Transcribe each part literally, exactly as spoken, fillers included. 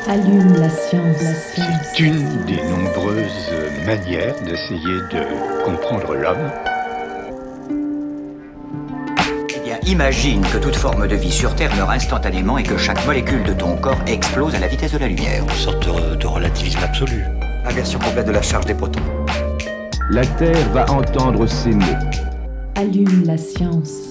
Allume la science. La science. C'est une des nombreuses manières d'essayer de comprendre l'homme. Eh bien, imagine que toute forme de vie sur Terre meurt instantanément et que chaque molécule de ton corps explose à la vitesse de la lumière. Une sorte de, de relativisme absolu. Inversion complète de la charge des protons. La Terre va entendre ces mots. Allume la science.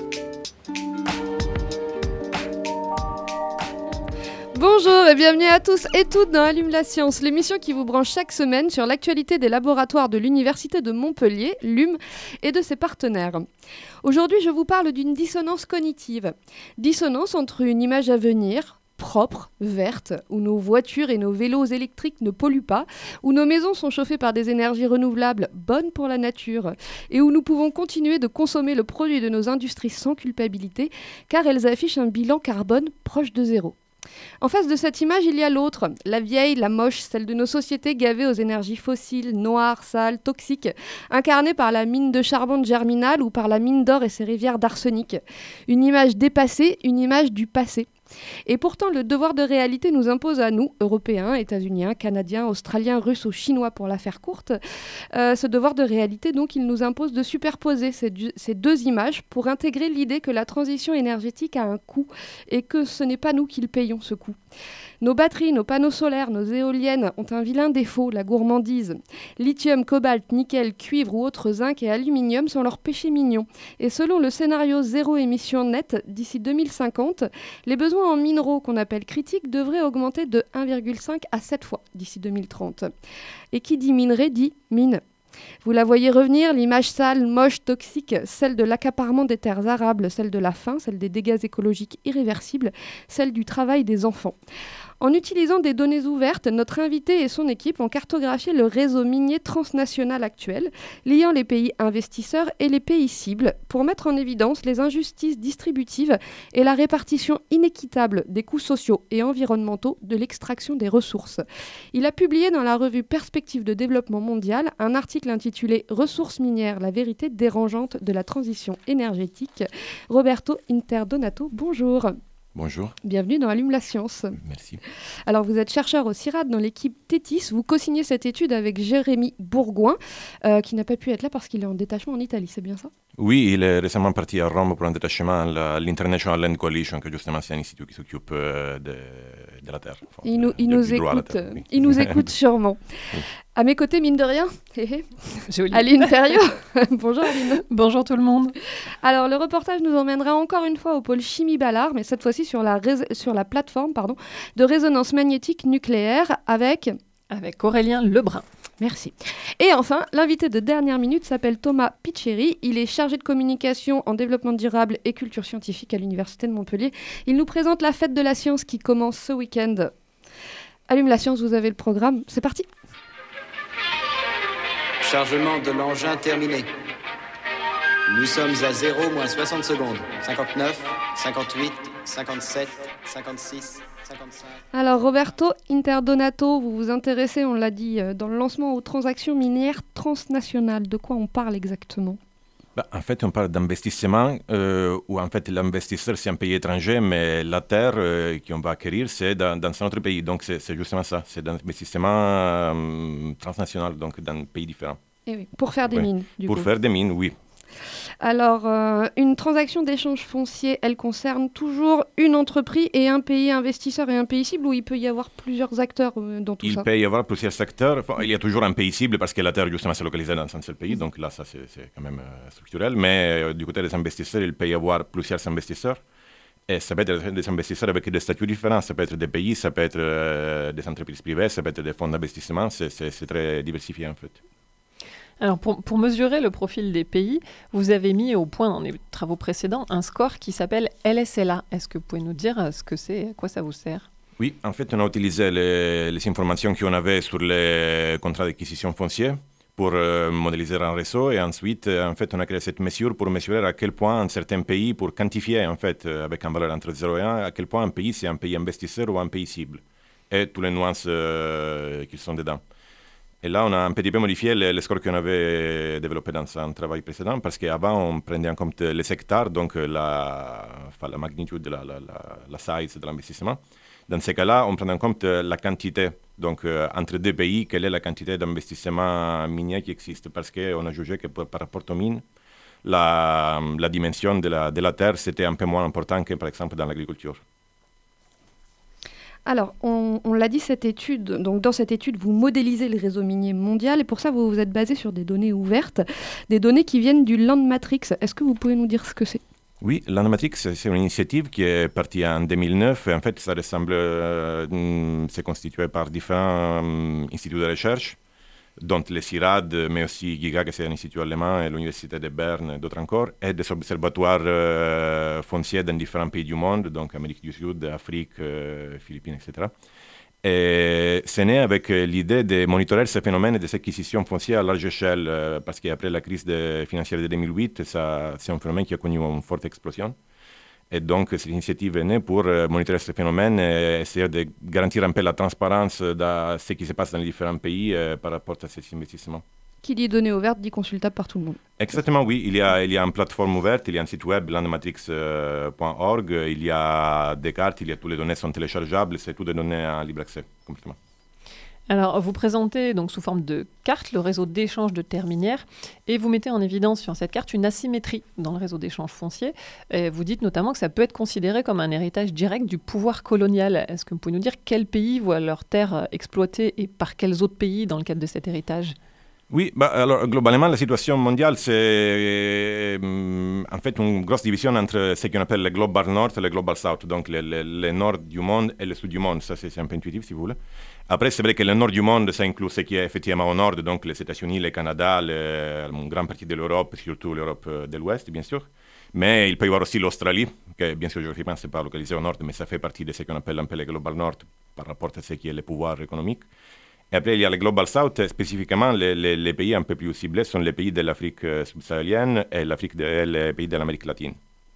Bonjour et bienvenue à tous et toutes dans Allume la science, l'émission qui vous branche chaque semaine sur l'actualité des laboratoires de l'Université de Montpellier, l'U M, et de ses partenaires. Aujourd'hui, je vous parle d'une dissonance cognitive. Dissonance entre une image à venir, propre, verte, où nos voitures et nos vélos électriques ne polluent pas, où nos maisons sont chauffées par des énergies renouvelables bonnes pour la nature, et où nous pouvons continuer de consommer le produit de nos industries sans culpabilité, car elles affichent un bilan carbone proche de zéro. En face de cette image, il y a l'autre, la vieille, la moche, celle de nos sociétés gavées aux énergies fossiles, noires, sales, toxiques, incarnées par la mine de charbon de Germinal ou par la mine d'or et ses rivières d'arsenic. Une image dépassée, une image du passé. Et pourtant, le devoir de réalité nous impose à nous, Européens, États-Uniens, Canadiens, Australiens, Russes ou Chinois pour la faire courte, euh, ce devoir de réalité, donc, il nous impose de superposer ces, du- ces deux images pour intégrer l'idée que la transition énergétique a un coût et que ce n'est pas nous qui le payons, ce coût. Nos batteries, nos panneaux solaires, nos éoliennes ont un vilain défaut, la gourmandise. Lithium, cobalt, nickel, cuivre ou autres zinc et aluminium sont leurs péchés mignons. Et selon le scénario zéro émission nette d'ici deux mille cinquante, les besoins en minéraux qu'on appelle critiques devraient augmenter de un virgule cinq à sept fois d'ici deux mille trente. Et qui dit minerai dit mine. Vous la voyez revenir, l'image sale, moche, toxique, celle de l'accaparement des terres arables, celle de la faim, celle des dégâts écologiques irréversibles, celle du travail des enfants. En utilisant des données ouvertes, notre invité et son équipe ont cartographié le réseau minier transnational actuel, liant les pays investisseurs et les pays cibles, pour mettre en évidence les injustices distributives et la répartition inéquitable des coûts sociaux et environnementaux de l'extraction des ressources. Il a publié dans la revue Perspectives de développement mondial un article intitulé « Ressources minières, la vérité dérangeante de la transition énergétique ». Roberto Interdonato, bonjour. Bonjour. Bienvenue dans Allume la science. Merci. Alors, vous êtes chercheur au CIRAD dans l'équipe Tétis. Vous co-signez cette étude avec Jérémy Bourgoin, euh, qui n'a pas pu être là parce qu'il est en détachement en Italie, c'est bien ça ? Oui, il est récemment parti à Rome pour un détachement à l'International Land Coalition, que justement c'est un institut qui s'occupe euh, de, de la Terre. Enfin, il nous, de, il de, nous du droit à la écoute, terre, oui. il nous écoute sûrement. Oui. À mes côtés, mine de rien, Joli. Aline Thériault. Bonjour Aline. Bonjour tout le monde. Alors, le reportage nous emmènera encore une fois au pôle Chimie Ballard, mais cette fois-ci sur la, rés- sur la plateforme pardon, de résonance magnétique nucléaire avec... Avec Aurélien Lebrun. Merci. Et enfin, l'invité de dernière minute s'appelle Thomas Picheri. Il est chargé de communication en développement durable et culture scientifique à l'Université de Montpellier. Il nous présente la fête de la science qui commence ce week-end. Allume la science, vous avez le programme. C'est parti. Chargement de l'engin terminé. Nous sommes à zéro moins soixante secondes. cinquante-neuf, cinquante-huit, cinquante-sept, cinquante-six, cinquante-cinq... Alors Roberto Interdonato, vous vous intéressez, on l'a dit, euh, dans le lancement aux transactions minières transnationales. De quoi on parle exactement ? Bah, en fait, on parle d'investissement euh, où en fait l'investisseur c'est un pays étranger, mais la terre euh, qu'on va acquérir c'est dans, dans un autre pays. Donc c'est, c'est justement ça, c'est un investissement euh, transnational, donc dans un pays différent. Eh oui, pour faire des Oui. mines, du Pour coup. faire des mines, oui. Alors, euh, une transaction d'échange foncier, elle concerne toujours une entreprise et un pays investisseur et un pays cible, ou il peut y avoir plusieurs acteurs euh, dans tout Il ça ? peut y avoir plusieurs secteurs. Enfin, il y a toujours un pays cible parce que la terre, justement, c'est localisée dans un seul pays. Donc là, ça, c'est, c'est quand même euh, structurel. Mais euh, du côté des investisseurs, il peut y avoir plusieurs investisseurs. Et ça peut être des investisseurs avec des statuts différents. Ça peut être des pays, ça peut être euh, des entreprises privées, ça peut être des fonds d'investissement. C'est, c'est, c'est très diversifié, en fait. Alors, pour, pour mesurer le profil des pays, vous avez mis au point dans les travaux précédents un score qui s'appelle L S L A. Est-ce que vous pouvez nous dire ce que c'est et à quoi ça vous sert ? Oui, en fait, on a utilisé les, les informations qu'on avait sur les contrats d'acquisition foncière pour euh, modéliser un réseau. Et ensuite, euh, en fait, on a créé cette mesure pour mesurer à quel point un certain pays, pour quantifier, en fait, euh, avec un valeur entre zéro et un, à quel point un pays, c'est un pays investisseur ou un pays cible. Et toutes les nuances euh, qui sont dedans. Et là, on a un petit peu modifié les, les scores qu'on avait développés dans un travail précédent, parce qu'avant, on prenait en compte les hectares, donc la, enfin, la magnitude, la, la, la, la size de l'investissement. Dans ces cas-là, on prend en compte euh, la quantité. Donc, euh, entre deux pays, quelle est la quantité d'investissement minier qui existe? Parce qu'on a jugé que par rapport aux mines, la, la dimension de la, de la terre, c'était un peu moins important que, par exemple, dans l'agriculture. Alors, on, on l'a dit, cette étude, donc dans cette étude, vous modélisez le réseau minier mondial et pour ça, vous vous êtes basé sur des données ouvertes, des données qui viennent du Landmatrix. Est-ce que vous pouvez nous dire ce que c'est? Oui, Landmatrix, c'est une initiative qui est partie en deux mille neuf. Et en fait, ça ressemble, euh, c'est constitué par différents euh, instituts de recherche, dont le CIRAD, mais aussi GIGA, qui c'est un institut allemand, et l'Université de Berne, et d'autres encore, et des observatoires euh, fonciers dans différents pays du monde, donc Amérique du Sud, Afrique, euh, Philippines, et cetera. Et c'est né avec l'idée de monitorer ce phénomène des acquisitions foncières à large échelle, euh, parce qu'après la crise de, financière de deux mille huit, ça, c'est un phénomène qui a connu une forte explosion. Et donc, cette initiative est née pour euh, monitorer ce phénomène et essayer de garantir un peu la transparence de ce qui se passe dans les différents pays euh, par rapport à ces investissements. Qui dit données ouvertes dit consultable par tout le monde. Exactement, oui. Il y a, il y a une plateforme ouverte, il y a un site web, landmatrix point org, il y a des cartes, il y a toutes les données sont téléchargeables, c'est toutes des données en libre accès, complètement. Alors, vous présentez donc sous forme de carte le réseau d'échange de terres minières et vous mettez en évidence sur cette carte une asymétrie dans le réseau d'échange foncier. Et vous dites notamment que ça peut être considéré comme un héritage direct du pouvoir colonial. Est-ce que vous pouvez nous dire quels pays voient leurs terres exploitées et par quels autres pays dans le cadre de cet héritage? Oui, bah, alors globalement, la situation mondiale, c'est euh, en fait une grosse division entre ce qu'on appelle le Global North et le Global South, donc le, le, le nord du monde et le sud du monde. Ça, c'est, c'est un peu intuitif, si vous voulez. Après, c'est vrai que le nord du monde, ça inclut ce qui est effectivement au nord, donc les États-Unis, le Canada, le, une grande partie de l'Europe, surtout l'Europe de l'Ouest, bien sûr. Mais il peut y avoir aussi l'Australie, qui, bien sûr, géographiquement, ce n'est pas localisé au nord, mais ça fait partie de ce qu'on appelle un peu le Global North par rapport à ce qui est le pouvoir économique. Et après, il y a le Global South, spécifiquement, les, les, les pays un peu plus ciblés sont les pays de l'Afrique subsaharienne et l'Afrique de, les pays de l'Amérique latine.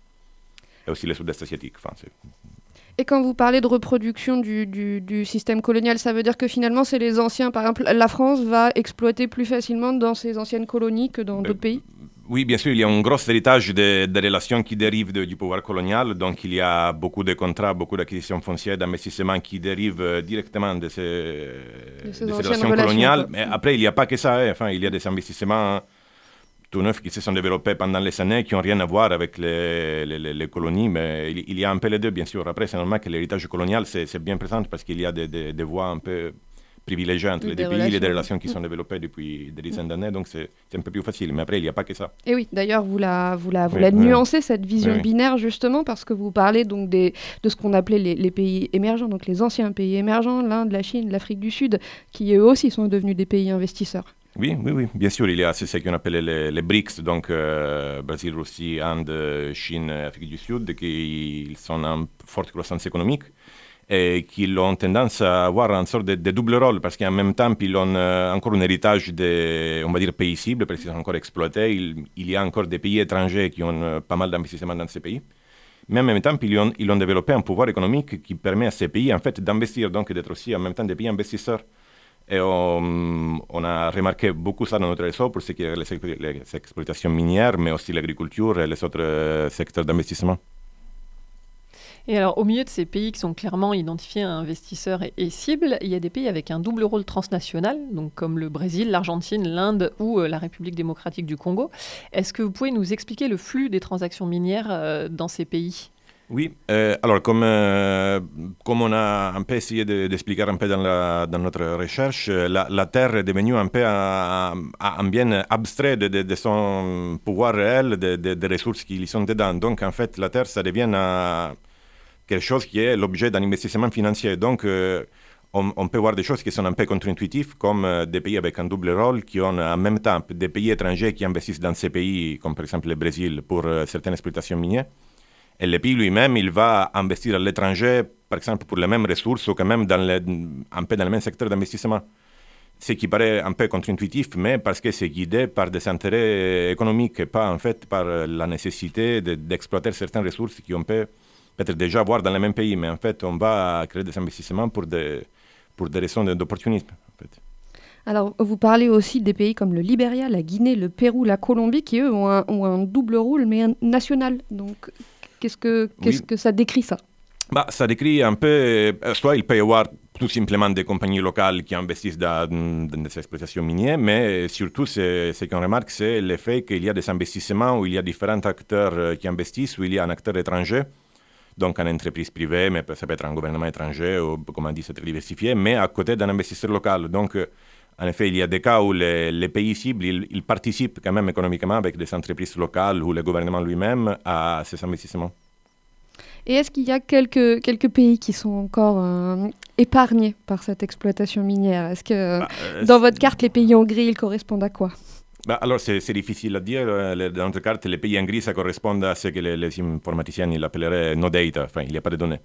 Et aussi le sud-est asiatique. Enfin, c'est... Et quand vous parlez de reproduction du, du, du système colonial, ça veut dire que finalement, c'est les anciens, par exemple, la France va exploiter plus facilement dans ses anciennes colonies que dans euh, d'autres pays? Oui, bien sûr, il y a un gros héritage de, de relations qui dérivent de, du pouvoir colonial. Donc, il y a beaucoup de contrats, beaucoup d'acquisitions foncières, d'investissements qui dérivent directement de ces, de ces, de ces relations, relations coloniales. Mais après, il n'y a pas que ça. Hein. Enfin, il y a des investissements tout neufs qui se sont développés pendant les années, qui n'ont rien à voir avec les, les, les, les colonies. Mais il, il y a un peu les deux, bien sûr. Après, c'est normal que l'héritage colonial, c'est, c'est bien présent parce qu'il y a des, des, des voies un peu privilégiées entre les deux pays, et des relations qui sont développées depuis des dizaines d'années, donc c'est, c'est un peu plus facile. Mais après, il n'y a pas que ça. Et oui, d'ailleurs, vous la, vous la, vous oui, la oui. nuancez, cette vision oui. binaire, justement, parce que vous parlez donc des, de ce qu'on appelait les, les pays émergents, donc les anciens pays émergents, l'Inde, la Chine, l'Afrique du Sud, qui eux aussi sont devenus des pays investisseurs. Oui, oui, oui, bien sûr, il y a c'est ce qu'on appelle les, les BRICS, donc euh, Brésil, Russie, Inde, Chine, Afrique du Sud, qui sont en forte croissance économique et qui ont tendance à avoir une sorte de, de double rôle, parce qu'en même temps, ils ont euh, encore un héritage de, on va dire, pays cibles, parce qu'ils sont encore exploités. Il, il y a encore des pays étrangers qui ont euh, pas mal d'investissements dans ces pays. Mais en même temps, ils ont, ils ont développé un pouvoir économique qui permet à ces pays, en fait, d'investir, donc d'être aussi en même temps des pays investisseurs. Et on, on a remarqué beaucoup ça dans notre réseau pour ce qui est les, les exploitations minières, mais aussi l'agriculture et les autres euh, secteurs d'investissement. Et alors, au milieu de ces pays qui sont clairement identifiés à investisseurs et, et cibles, il y a des pays avec un double rôle transnational, donc comme le Brésil, l'Argentine, l'Inde ou euh, la République démocratique du Congo. Est-ce que vous pouvez nous expliquer le flux des transactions minières euh, dans ces pays ? Oui, euh, alors comme, euh, comme on a un peu essayé de, d'expliquer un peu dans, la, dans notre recherche, la, la Terre est devenue un peu un, un bien abstrait de, de, de son pouvoir réel, des de, de ressources qui y sont dedans. Donc en fait, la Terre, ça devient un, quelque chose qui est l'objet d'un investissement financier. Donc euh, on, on peut voir des choses qui sont un peu contre-intuitives, comme euh, des pays avec un double rôle, qui ont en même temps des pays étrangers qui investissent dans ces pays, comme par exemple le Brésil, pour euh, certaines exploitations minières. Et le pays lui-même, il va investir à l'étranger, par exemple, pour les mêmes ressources ou quand même dans le, un peu dans le même secteur d'investissement. Ce qui paraît un peu contre-intuitif, mais parce que c'est guidé par des intérêts économiques et pas en fait par la nécessité de, d'exploiter certaines ressources qu'on peut peut-être déjà avoir dans le même pays. Mais en fait, on va créer des investissements pour des, pour des raisons d'opportunisme. En fait. Alors, vous parlez aussi des pays comme le Libéria, la Guinée, le Pérou, la Colombie, qui eux ont un, ont un double rôle, mais un national. Donc, Qu'est-ce que, qu'est-ce oui. que ça décrit, ça ? Bah, ça décrit un peu, soit il peut y avoir tout simplement des compagnies locales qui investissent dans, dans des exploitations minières, mais surtout, c'est, ce qu'on remarque, c'est le fait qu'il y a des investissements où il y a différents acteurs qui investissent, où il y a un acteur étranger, donc une entreprise privée, mais ça peut être un gouvernement étranger, ou comme on dit, c'est très diversifié, mais à côté d'un investisseur local. Donc, en effet, il y a des cas où les, les pays cibles, ils, ils participent quand même économiquement avec des entreprises locales ou le gouvernement lui-même à ces investissements. Et est-ce qu'il y a quelques, quelques pays qui sont encore euh, épargnés par cette exploitation minière? Est-ce que bah, euh, dans votre carte, les pays en gris, ils correspondent à quoi? Bah, alors, c'est, c'est difficile à dire. Dans notre carte, les pays en gris, ça correspond à ce que les, les informaticiens ils appelleraient no data, enfin, il n'y a pas de données.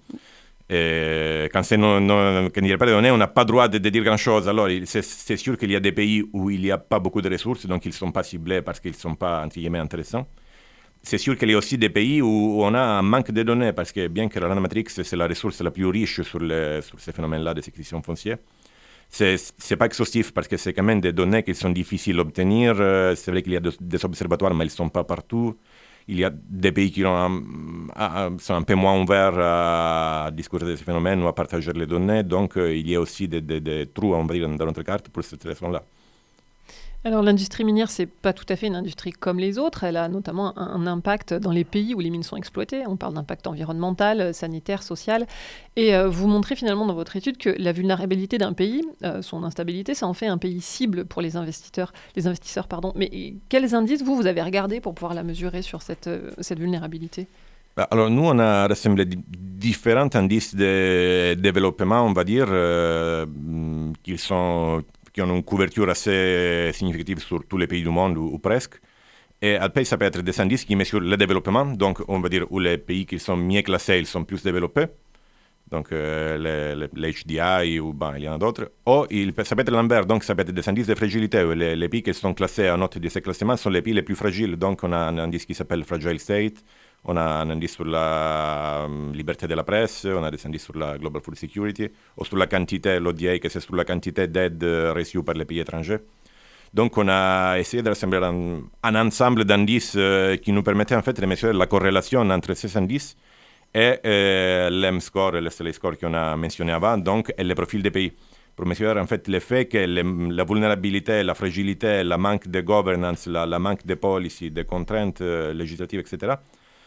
Et quand, c'est non, non, quand il n'y a pas de données, on n'a pas le droit de, de dire grand-chose. Alors, il, c'est, c'est sûr qu'il y a des pays où il n'y a pas beaucoup de ressources, donc ils ne sont pas ciblés parce qu'ils ne sont pas, entre guillemets, intéressants. C'est sûr qu'il y a aussi des pays où on a un manque de données, parce que bien que la Nanomatrix, c'est la ressource la plus riche sur, les, sur ces phénomènes-là des acquisitions foncières, c'est n'est pas exhaustif, parce que c'est quand même des données qui sont difficiles à obtenir. C'est vrai qu'il y a de, des observatoires, mais ils ne sont pas partout. Il y a des pays qui ont, à, sont un peu moins ouverts à discuter de ces phénomènes ou à partager les données. Donc, il y a aussi des, des, des trous, on va dire, dans notre carte pour cette raison-là. Alors l'industrie minière, c'est pas tout à fait une industrie comme les autres. Elle a notamment un, un impact dans les pays où les mines sont exploitées. On parle d'impact environnemental, sanitaire, social. Et euh, vous montrez finalement dans votre étude que la vulnérabilité d'un pays, euh, son instabilité, ça en fait un pays cible pour les investisseurs. Les investisseurs pardon. Mais quels indices, vous, vous avez regardé pour pouvoir la mesurer sur cette, euh, cette vulnérabilité? Alors nous, on a rassemblé d- différents indices de développement, on va dire, euh, qui sont... qui ont une couverture assez significative sur tous les pays du monde, ou, ou presque. Et après, ça peut être des indices qui mesurent le développement, donc on va dire où les pays qui sont mieux classés, ils sont plus développés, donc euh, les, les, les H D I, ou ben, il y en a d'autres. Ou il peut, ça peut être l'inverse, donc ça peut être des indices de fragilité. Les, les pays qui sont classés en note de ces classements sont les pays les plus fragiles, donc on a un indice qui s'appelle Fragile State, on a un indice sur la um, liberté de la presse, on a des indices sur la Global Food Security, ou sur la quantité, l'O D A, que c'est sur la quantité d'aide reçue par les pays étrangers. Donc on a essayé de rassembler un, un ensemble d'indices euh, qui nous permettait en fait de mesurer la corrélation entre ces indices et euh, l'E M score, le S L A score qu'on a mentionné avant, donc, et le profil des pays. Pour mesurer en fait l'effet que les, la vulnérabilité, la fragilité, le manque de governance, la, la manque de policy, de contraintes euh, législatives, et cetera,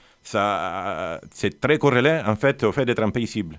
ça, c'est très corrélé en fait au fait d'être un pays cible.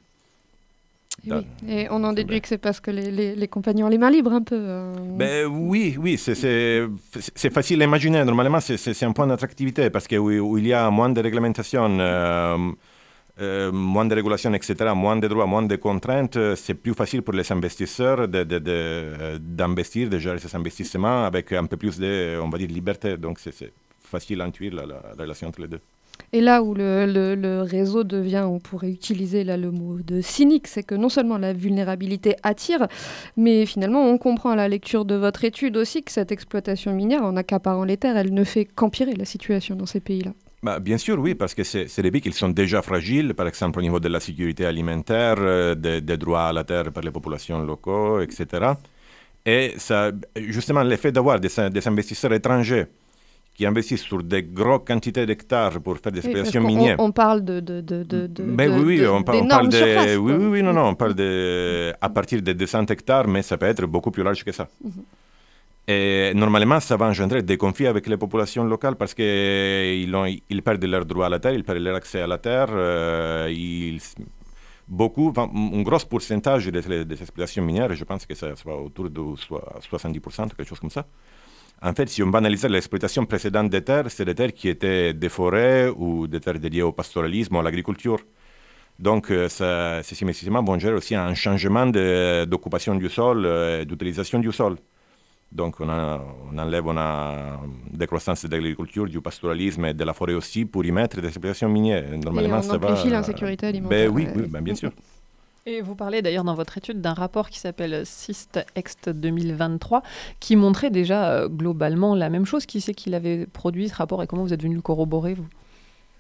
Et, oui. Et on en déduit que c'est parce que les, les, les compagnies ont les mains libres un peu. Euh... Ben, oui, oui, c'est, c'est, c'est facile à imaginer. Normalement, c'est, c'est, c'est un point d'attractivité parce que où, où il y a moins de réglementation, euh, euh, moins de régulation, et cetera, moins de droits, moins de contraintes, c'est plus facile pour les investisseurs de, de, de, d'investir, de gérer ces investissements avec un peu plus de, on va dire, liberté. Donc, c'est, c'est facile à intuire la, la, la relation entre les deux. Et là où le, le, le réseau devient, on pourrait utiliser là le mot de cynique, c'est que non seulement la vulnérabilité attire, mais finalement on comprend à la lecture de votre étude aussi que cette exploitation minière, en accaparant les terres, elle ne fait qu'empirer la situation dans ces pays-là. Bah, bien sûr, oui, parce que c'est, c'est des pays qui sont déjà fragiles, par exemple au niveau de la sécurité alimentaire, euh, des, des droits à la terre par les populations locales, et cetera. Et ça, justement, l'effet d'avoir des, des investisseurs étrangers qui investissent sur des grosses quantités d'hectares pour faire des exploitations oui, minières. On, on parle de, de, de, de, de, mais oui, oui, de, on, par, on parle de, surfaces, oui, oui, oui, non, non, on parle de, à partir de deux cents hectares, mais ça peut être beaucoup plus large que ça. Mm-hmm. Et normalement, ça va engendrer des conflits avec les populations locales parce qu'ils ont, ils perdent leur droit à la terre, ils perdent leur accès à la terre, euh, ils, beaucoup, un gros pourcentage des, des exploitations minières, je pense que ça, ça va autour de soixante-dix pour cent, quelque chose comme ça. En fait, si on va analyser l'exploitation précédente des terres, c'est des terres qui étaient des forêts ou des terres dédiées au pastoralisme ou à l'agriculture. Donc, ça, ces investissements vont gérer aussi un changement de, d'occupation du sol, euh, d'utilisation du sol. Donc, on, a, on enlève on a des croissances de l'agriculture, du pastoralisme et de la forêt aussi pour y mettre des exploitations minières. Normalement, et on ça amplifie va, l'insécurité alimentaire. Ben oui, oui ben bien sûr. Et vous parlez d'ailleurs dans votre étude d'un rapport qui s'appelle SIST-Ext deux mille vingt-trois, qui montrait déjà euh, globalement la même chose. Qui c'est qui l'avait produit, ce rapport, et comment vous êtes venu le corroborer, vous ?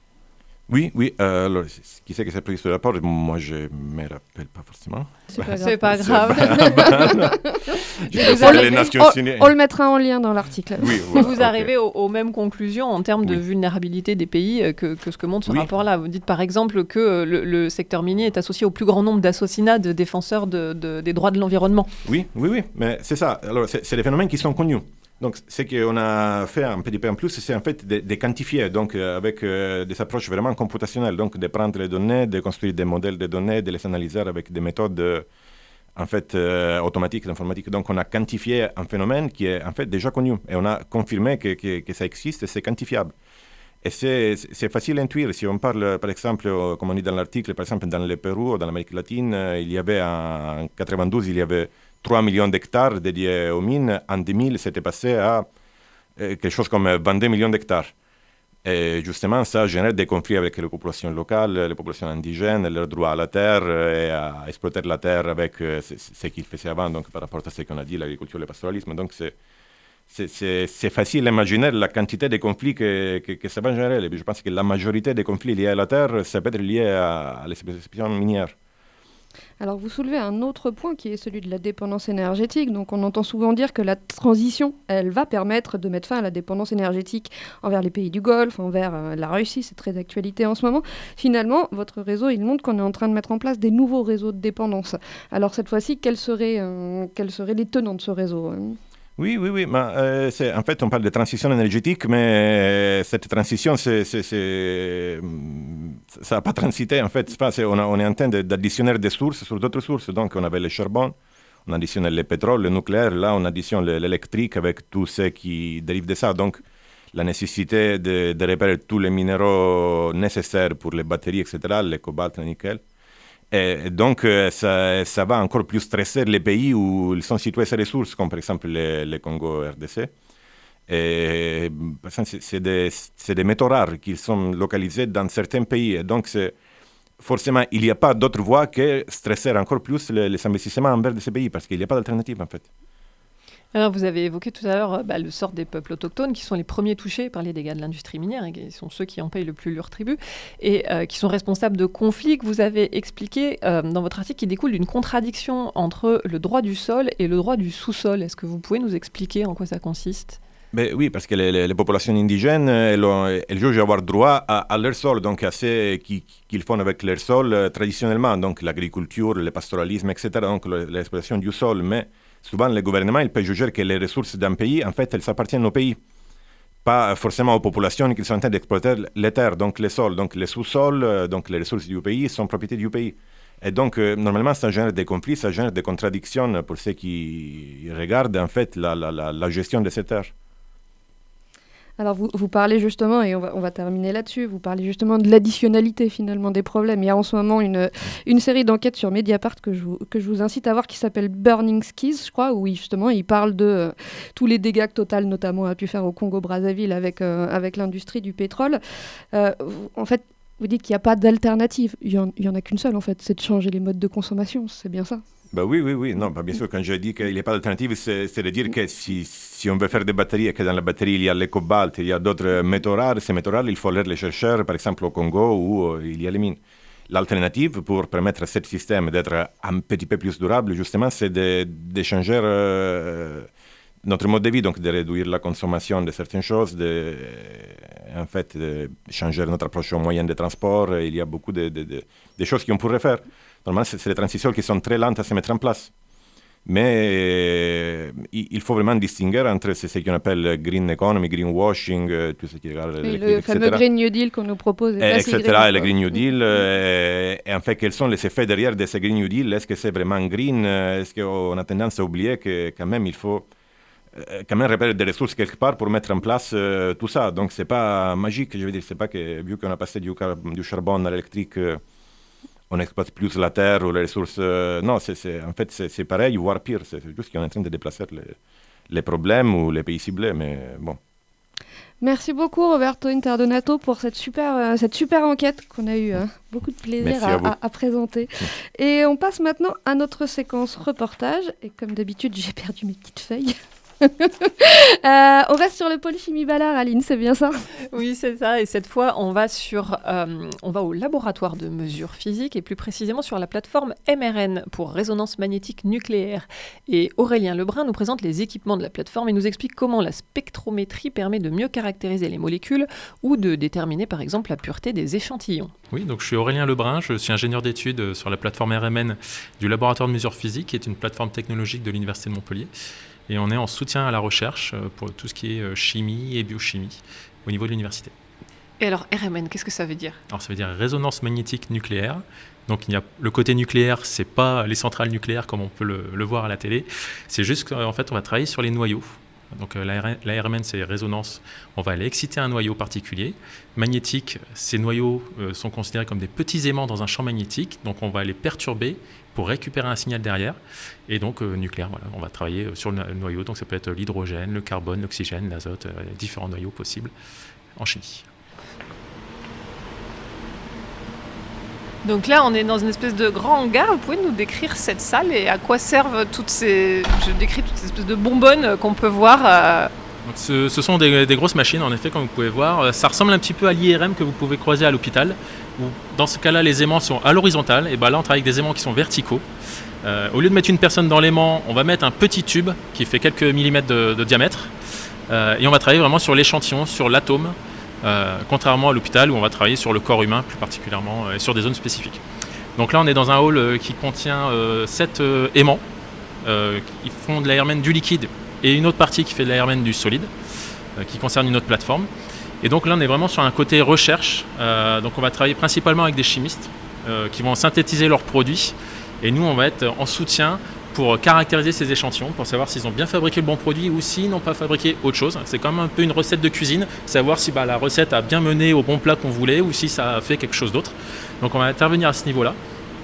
Oui, oui. Euh, alors, qui c'est qui s'est pris ce rapport? Moi, je ne me rappelle pas forcément. C'est pas, c'est pas grave. Je on, les Nations on, Unies. on le mettra en lien dans l'article. Oui, voilà, vous okay. arrivez aux, aux mêmes conclusions en termes de oui. vulnérabilité des pays que, que ce que montre ce oui. rapport-là. Vous dites par exemple que le, le secteur minier est associé au plus grand nombre d'assassinats de défenseurs de, de, des droits de l'environnement. Oui, oui, oui. Mais c'est ça. Alors, c'est, c'est des phénomènes qui sont connus. Donc, ce qu'on a fait un petit peu en plus, c'est en fait de, de quantifier, donc euh, avec euh, des approches vraiment computationnelles, donc de prendre les données, de construire des modèles de données, de les analyser avec des méthodes euh, en fait euh, automatiques, informatiques. Donc, on a quantifié un phénomène qui est en fait déjà connu et on a confirmé que, que, que ça existe et c'est quantifiable. Et c'est, c'est facile à intuire. Si on parle, par exemple, comme on dit dans l'article, par exemple, dans le Pérou ou dans l'Amérique latine, il y avait en quatre-vingt-douze, il y avait trois millions d'hectares dédiés aux mines. En deux mille, c'était passé à euh, quelque chose comme vingt-deux millions d'hectares. Et justement, ça génère des conflits avec les populations locales, les populations indigènes, leur droit à la terre et à exploiter la terre avec euh, ce, ce qu'ils faisaient avant, donc par rapport à ce qu'on a dit, l'agriculture et le pastoralisme. Donc, c'est, c'est, c'est, c'est facile d'imaginer la quantité de conflits que, que, que ça va générer. Et je pense que la majorité des conflits liés à la terre, ça peut être lié à, à l'exploitation minière. Alors vous soulevez un autre point qui est celui de la dépendance énergétique. Donc on entend souvent dire que la transition, elle va permettre de mettre fin à la dépendance énergétique envers les pays du Golfe, envers euh, la Russie, c'est très d'actualité en ce moment. Finalement, votre réseau, il montre qu'on est en train de mettre en place des nouveaux réseaux de dépendance. Alors cette fois-ci, quels seraient, euh, quels seraient les tenants de ce réseau hein? Oui, oui, oui. Mais, euh, c'est, en fait, on parle de transition énergétique, mais euh, cette transition, c'est, c'est, c'est, ça n'a pas transité. En fait, c'est pas, c'est, on, a, on est en train de, d'additionner des sources sur d'autres sources. Donc, on avait le charbon, on additionne le pétrole, le nucléaire. Là, on additionne le, l'électrique avec tout ce qui dérive de ça. Donc, la nécessité de, de repérer tous les minéraux nécessaires pour les batteries, et cetera, le cobalt, le nickel. Et donc, euh, ça, ça va encore plus stresser les pays où ils sont situés ces ressources, comme par exemple le, le Congo R D C. Et, c'est, c'est, des, c'est des métaux rares qui sont localisés dans certains pays. Et donc, c'est, forcément, il n'y a pas d'autre voie que stresser encore plus les, les investissements envers de ces pays, parce qu'il n'y a pas d'alternative, en fait. Alors, vous avez évoqué tout à l'heure bah, le sort des peuples autochtones qui sont les premiers touchés par les dégâts de l'industrie minière et qui sont ceux qui en payent le plus leur tribut et euh, qui sont responsables de conflits que vous avez expliqué euh, dans votre article qui découle d'une contradiction entre le droit du sol et le droit du sous-sol. Est-ce que vous pouvez nous expliquer en quoi ça consiste ? Ben oui, parce que les, les, les populations indigènes, elles, ont, elles jugent avoir droit à, à leur sol, donc à ce qu'ils, qu'ils font avec leur sol euh, traditionnellement, donc l'agriculture, le pastoralisme, et cetera, donc l'exploitation du sol. Mais souvent, le gouvernement, il peut juger que les ressources d'un pays, en fait, elles appartiennent au pays, pas forcément aux populations qui sont en train d'exploiter les terres, donc les sols, donc les sous-sols, euh, donc les ressources du pays sont propriété du pays. Et donc, euh, normalement, ça génère des conflits, ça génère des contradictions pour ceux qui regardent, en fait, la, la, la, la gestion de ces terres. Alors vous, vous parlez justement, et on va, on va terminer là-dessus, vous parlez justement de l'additionnalité finalement des problèmes. Il y a en ce moment une, une série d'enquêtes sur Mediapart que je, vous, que je vous incite à voir qui s'appelle Burning Skies, je crois, où justement il parle de euh, tous les dégâts que Total notamment a pu faire au Congo-Brazzaville avec, euh, avec l'industrie du pétrole. Euh, vous, en fait, vous dites qu'il n'y a pas d'alternative. Il n'y en, en a qu'une seule en fait, c'est de changer les modes de consommation, c'est bien ça ? Bah oui, oui, oui. Non, bah bien sûr, quand je dis qu'il n'y a pas d'alternative, c'est, c'est de dire que si, si on veut faire des batteries et que dans la batterie il y a le cobalt, il y a d'autres métaux rares, ces métaux rares, il faut aller les chercher, par exemple au Congo où euh, il y a les mines. L'alternative pour permettre à ce système d'être un petit peu plus durable, justement, c'est de, de changer euh, notre mode de vie, donc de réduire la consommation de certaines choses, de, en fait, de changer notre approche aux moyens de transport. Il y a beaucoup de, de, de, de choses qu'on pourrait faire. Normalement, c'est, c'est des transitions qui sont très lentes à se mettre en place. Mais euh, il faut vraiment distinguer entre ce qu'on appelle green economy, greenwashing, euh, tout ce qui regarde l'électrique, le fameux Green New Deal qu'on nous propose. Et, et cetera. Et le Green New Deal. euh, et en fait, quels sont les effets derrière de ce Green New Deal ? Est-ce que c'est vraiment green ? Est-ce qu'on a tendance à oublier que quand même il faut euh, quand même repérer des ressources quelque part pour mettre en place euh, tout ça ? Donc c'est pas magique, je veux dire. C'est pas que vu qu'on a passé du, car- du charbon à l'électrique, euh, on exploite plus la terre ou les ressources. Euh, non, c'est, c'est, en fait, c'est, c'est pareil, voire pire. C'est juste qu'on est en train de déplacer les, les problèmes ou les pays ciblés, mais bon. Merci beaucoup, Roberto Interdonato, pour cette super, euh, cette super enquête qu'on a eu euh, beaucoup de plaisir à, à, à présenter. Et on passe maintenant à notre séquence reportage. Et comme d'habitude, j'ai perdu mes petites feuilles. euh, on reste sur le pôle chimie Ballard, Aline, c'est bien ça? Oui, c'est ça. Et cette fois, on va, sur, euh, on va au laboratoire de mesures physiques et plus précisément sur la plateforme M R N pour résonance magnétique nucléaire. Et Aurélien Lebrun nous présente les équipements de la plateforme et nous explique comment la spectrométrie permet de mieux caractériser les molécules ou de déterminer par exemple la pureté des échantillons. Oui, donc je suis Aurélien Lebrun, je suis ingénieur d'études sur la plateforme R M N du laboratoire de mesures physiques, qui est une plateforme technologique de l'Université de Montpellier. Et on est en soutien à la recherche pour tout ce qui est chimie et biochimie au niveau de l'université. Et alors R M N, qu'est-ce que ça veut dire? Alors ça veut dire résonance magnétique nucléaire. Donc il y a le côté nucléaire, c'est pas les centrales nucléaires comme on peut le, le voir à la télé. C'est juste qu'en fait on va travailler sur les noyaux. Donc la, la R M N, c'est résonance. On va aller exciter un noyau particulier. Magnétique, ces noyaux euh, sont considérés comme des petits aimants dans un champ magnétique. Donc on va les perturber pour récupérer un signal derrière. Et donc euh, nucléaire, voilà, on va travailler sur le noyau. Donc ça peut être l'hydrogène, le carbone, l'oxygène, l'azote, euh, les différents noyaux possibles en chimie. Donc là, on est dans une espèce de grand hangar. Vous pouvez nous décrire cette salle et à quoi servent toutes ces... Je décris toutes ces espèces de bonbonnes qu'on peut voir. Euh... Donc ce, ce sont des, des grosses machines, en effet, comme vous pouvez voir. Ça ressemble un petit peu à l'I R M que vous pouvez croiser à l'hôpital. Où, dans ce cas-là, les aimants sont à l'horizontale. Et ben là, on travaille avec des aimants qui sont verticaux. Euh, au lieu de mettre une personne dans l'aimant, on va mettre un petit tube qui fait quelques millimètres de, de diamètre. Euh, et on va travailler vraiment sur l'échantillon, sur l'atome. Euh, contrairement à l'hôpital où on va travailler sur le corps humain plus particulièrement euh, et sur des zones spécifiques. Donc là on est dans un hall euh, qui contient euh, sept euh, aimants euh, qui font de l'A R M N du liquide et une autre partie qui fait de l'A R M N du solide euh, qui concerne une autre plateforme. Et donc là on est vraiment sur un côté recherche, euh, donc on va travailler principalement avec des chimistes euh, qui vont synthétiser leurs produits et nous on va être en soutien pour caractériser ces échantillons, pour savoir s'ils ont bien fabriqué le bon produit ou s'ils n'ont pas fabriqué autre chose. C'est quand même un peu une recette de cuisine, savoir si bah, la recette a bien mené au bon plat qu'on voulait ou si ça a fait quelque chose d'autre. Donc on va intervenir à ce niveau-là.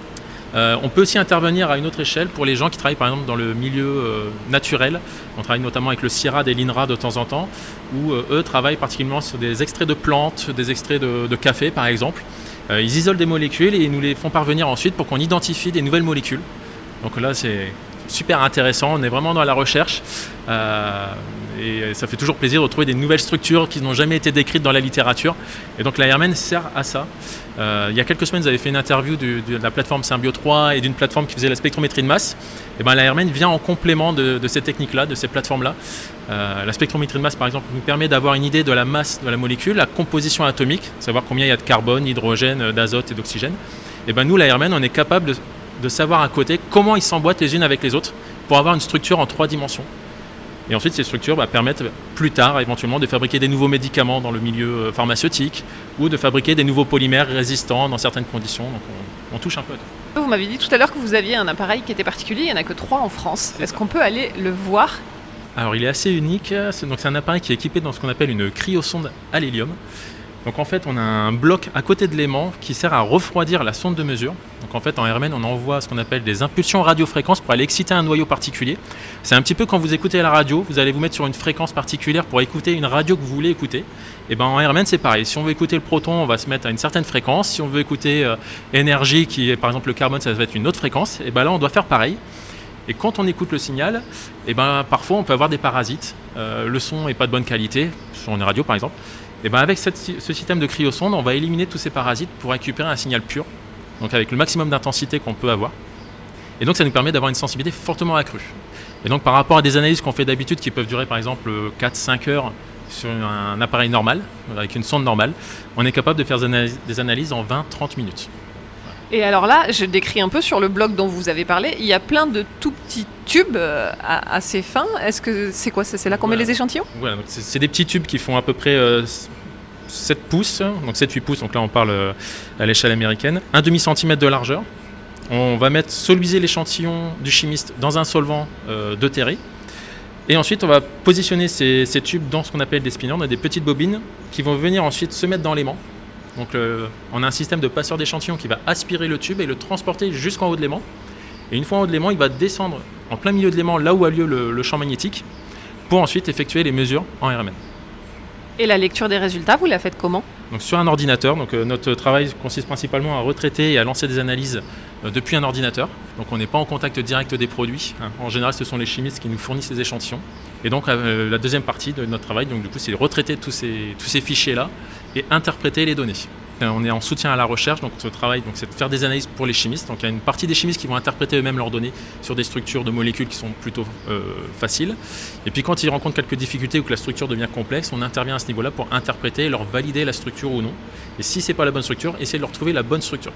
Euh, on peut aussi intervenir à une autre échelle pour les gens qui travaillent par exemple dans le milieu euh, naturel. On travaille notamment avec le CIRAD et l'INRA de temps en temps, où euh, eux travaillent particulièrement sur des extraits de plantes, des extraits de, de café par exemple. Euh, ils isolent des molécules et ils nous les font parvenir ensuite pour qu'on identifie des nouvelles molécules. Donc là, c'est super intéressant. On est vraiment dans la recherche euh, et ça fait toujours plaisir de trouver des nouvelles structures qui n'ont jamais été décrites dans la littérature. Et donc l'A R M N sert à ça. Euh, il y a quelques semaines, vous avez fait une interview du, de la plateforme Symbio trois et d'une plateforme qui faisait la spectrométrie de masse. Et ben, l'A R M N vient en complément de, de ces techniques-là, de ces plateformes-là. Euh, la spectrométrie de masse, par exemple, nous permet d'avoir une idée de la masse de la molécule, la composition atomique, savoir combien il y a de carbone, d'hydrogène, d'azote et d'oxygène. Et ben, nous, l'A R M N, on est capable de de savoir à côté comment ils s'emboîtent les unes avec les autres pour avoir une structure en trois dimensions. Et ensuite, ces structures bah, permettent plus tard, éventuellement, de fabriquer des nouveaux médicaments dans le milieu pharmaceutique ou de fabriquer des nouveaux polymères résistants dans certaines conditions. Donc, on, on touche un peu à tout. Vous m'avez dit tout à l'heure que vous aviez un appareil qui était particulier. Il n'y en a que trois en France. Est-ce qu'on peut aller le voir? Alors, il est assez unique. C'est, donc, c'est un appareil qui est équipé dans ce qu'on appelle une cryosonde à l'hélium. Donc en fait, on a un bloc à côté de l'aimant qui sert à refroidir la sonde de mesure. Donc en fait, en R M N, on envoie ce qu'on appelle des impulsions radiofréquences pour aller exciter un noyau particulier. C'est un petit peu quand vous écoutez la radio, vous allez vous mettre sur une fréquence particulière pour écouter une radio que vous voulez écouter. Et ben en R M N, c'est pareil. Si on veut écouter le proton, on va se mettre à une certaine fréquence. Si on veut écouter euh, énergie, qui est par exemple le carbone, ça va être une autre fréquence. Et ben là, on doit faire pareil. Et quand on écoute le signal, et ben parfois on peut avoir des parasites. Euh, le son n'est pas de bonne qualité, sur une radio par exemple. Et ben avec cette, ce système de cryosonde, on va éliminer tous ces parasites pour récupérer un signal pur, donc avec le maximum d'intensité qu'on peut avoir. Et donc ça nous permet d'avoir une sensibilité fortement accrue. Et donc par rapport à des analyses qu'on fait d'habitude qui peuvent durer par exemple quatre à cinq heures sur un appareil normal, avec une sonde normale, on est capable de faire des analyses, des analyses en vingt à trente minutes. Et alors là, je décris un peu sur le bloc dont vous avez parlé, il y a plein de tout petits tubes euh, assez fins. Est-ce que c'est quoi? C'est là qu'on voilà. met les échantillons? Voilà, donc c'est, c'est des petits tubes qui font à peu près euh, sept pouces, donc sept à huit pouces, donc là on parle euh, à l'échelle américaine, un demi centimètre de largeur. On va mettre solubiser l'échantillon du chimiste dans un solvant euh, deutéré. Et ensuite, on va positionner ces, ces tubes dans ce qu'on appelle des spinners. On a des petites bobines qui vont venir ensuite se mettre dans l'aimant. Donc euh, on a un système de passeur d'échantillons qui va aspirer le tube et le transporter jusqu'en haut de l'aimant. Et une fois en haut de l'aimant, il va descendre en plein milieu de l'aimant, là où a lieu le, le champ magnétique, pour ensuite effectuer les mesures en R M N. Et la lecture des résultats, vous la faites comment ? Donc sur un ordinateur, donc, euh, notre travail consiste principalement à retraiter et à lancer des analyses euh, depuis un ordinateur. Donc on n'est pas en contact direct des produits. Hein. En général, ce sont les chimistes qui nous fournissent les échantillons. Et donc euh, la deuxième partie de notre travail, donc, du coup, c'est de retraiter tous ces, tous ces fichiers-là et interpréter les données. On est en soutien à la recherche, donc notre travail donc, c'est de faire des analyses pour les chimistes. Donc il y a une partie des chimistes qui vont interpréter eux-mêmes leurs données sur des structures de molécules qui sont plutôt euh, faciles. Et puis quand ils rencontrent quelques difficultés ou que la structure devient complexe, on intervient à ce niveau-là pour interpréter et leur valider la structure ou non. Et si ce n'est pas la bonne structure, essayer de leur trouver la bonne structure.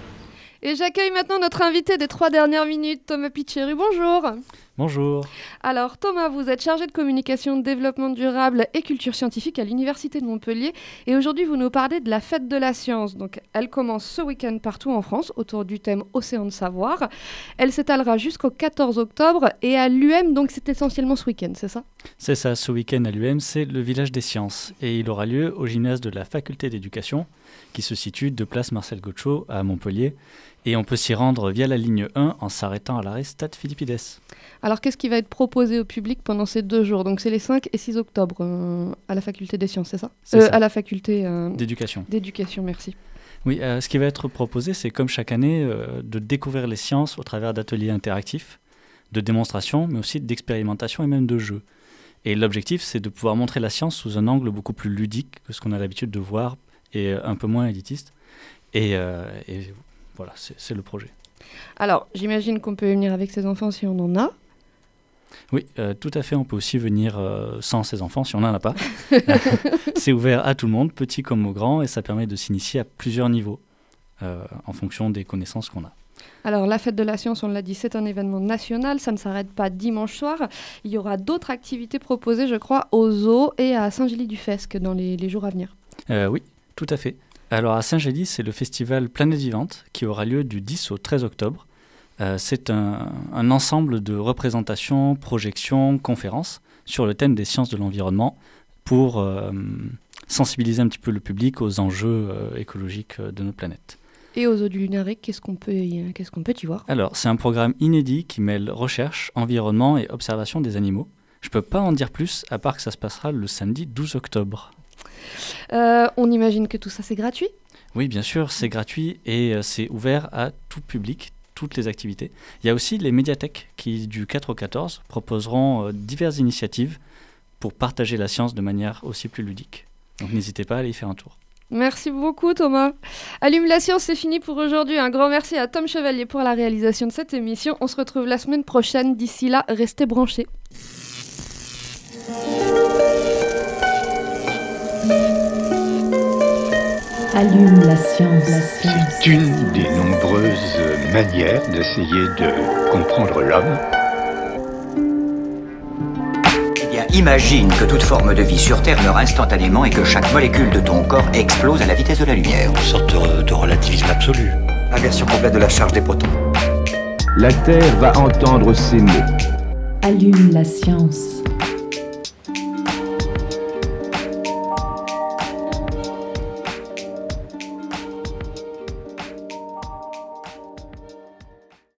Et j'accueille maintenant notre invité des trois dernières minutes, Thomas Picheri. Bonjour. Bonjour. Alors Thomas, vous êtes chargé de communication, développement durable et culture scientifique à l'Université de Montpellier. Et aujourd'hui, vous nous parlez de la fête de la science. Donc, elle commence ce week-end partout en France autour du thème Océan de savoir. Elle s'étalera jusqu'au quatorze octobre et à l'U M, donc c'est essentiellement ce week-end, c'est ça ? C'est ça, ce week-end à l'U M, c'est le village des sciences. Et il aura lieu au gymnase de la faculté d'éducation qui se situe de place Marcel Gaucho à Montpellier. Et on peut s'y rendre via la ligne un en s'arrêtant à l'arrêt Stade Philippides. Alors, qu'est-ce qui va être proposé au public pendant ces deux jours ? Donc, c'est les cinq et six octobre euh, à la faculté des sciences, c'est ça ? C'est euh, ça. À la faculté euh, d'éducation. D'éducation, merci. Oui, euh, ce qui va être proposé, c'est comme chaque année, euh, de découvrir les sciences au travers d'ateliers interactifs, de démonstrations, mais aussi d'expérimentation et même de jeux. Et l'objectif, c'est de pouvoir montrer la science sous un angle beaucoup plus ludique que ce qu'on a l'habitude de voir et un peu moins élitiste. Et, euh, et voilà, c'est, c'est le projet. Alors, j'imagine qu'on peut venir avec ses enfants si on en a. Oui, euh, tout à fait. On peut aussi venir euh, sans ses enfants si on n'en a pas. C'est ouvert à tout le monde, petit comme au grand, et ça permet de s'initier à plusieurs niveaux euh, en fonction des connaissances qu'on a. Alors, la fête de la science, on l'a dit, c'est un événement national. Ça ne s'arrête pas dimanche soir. Il y aura d'autres activités proposées, je crois, au Zoo et à Saint-Gély-du-Fesque dans les, les jours à venir. Euh, oui, tout à fait. Alors, à Saint-Gély, c'est le festival Planète Vivante qui aura lieu du dix au treize octobre. Euh, c'est un, un ensemble de représentations, projections, conférences sur le thème des sciences de l'environnement pour euh, sensibiliser un petit peu le public aux enjeux euh, écologiques de notre planète. Et aux Eaux du Lunaric, qu'est-ce qu'on peut y, qu'est-ce qu'on peut y voir ? Alors, c'est un programme inédit qui mêle recherche, environnement et observation des animaux. Je ne peux pas en dire plus, à part que ça se passera le samedi douze octobre. Euh, on imagine que tout ça, c'est gratuit ? Oui, bien sûr, c'est gratuit et euh, c'est ouvert à tout public, toutes les activités. Il y a aussi les médiathèques qui, du quatre au quatorze, proposeront euh, diverses initiatives pour partager la science de manière aussi plus ludique. Donc n'hésitez pas à aller y faire un tour. Merci beaucoup Thomas. Allume la science, c'est fini pour aujourd'hui. Un grand merci à Tom Chevalier pour la réalisation de cette émission. On se retrouve la semaine prochaine. D'ici là, restez branchés. Allume la science. La science. C'est une des nombreuses manières d'essayer de comprendre l'homme. Eh bien, imagine que toute forme de vie sur Terre meurt instantanément et que chaque molécule de ton corps explose à la vitesse de la lumière. Une sorte de, de relativisme absolu. Inversion complète de la charge des protons. La Terre va entendre ces mots. Allume la science.